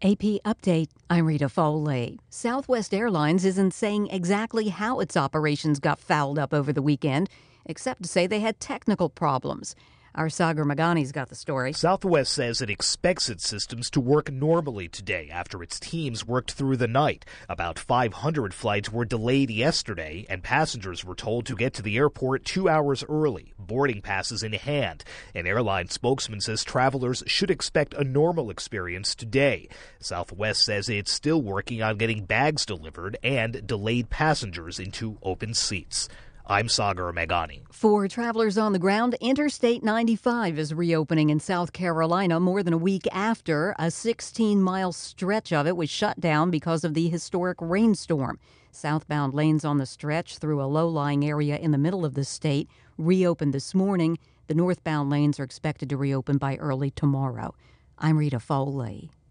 AP Update, I'm Rita Foley. Southwest Airlines isn't saying exactly how its operations got fouled up over the weekend, except to say they had technical problems. Our Sagar Meghani's got the story. Southwest says it expects its systems to work normally today after its teams worked through the night. About 500 flights were delayed yesterday, and passengers were told to get to the airport 2 hours early, boarding passes in hand. An airline spokesman says travelers should expect a normal experience today. Southwest says it's still working on getting bags delivered and delayed passengers into open seats. I'm Sagar Meghani. For travelers on the ground, Interstate 95 is reopening in South Carolina more than a week after a 16-mile stretch of it was shut down because of the historic rainstorm. Southbound lanes on the stretch through a low-lying area in the middle of the state reopened this morning. The northbound lanes are expected to reopen by early tomorrow. I'm Rita Foley.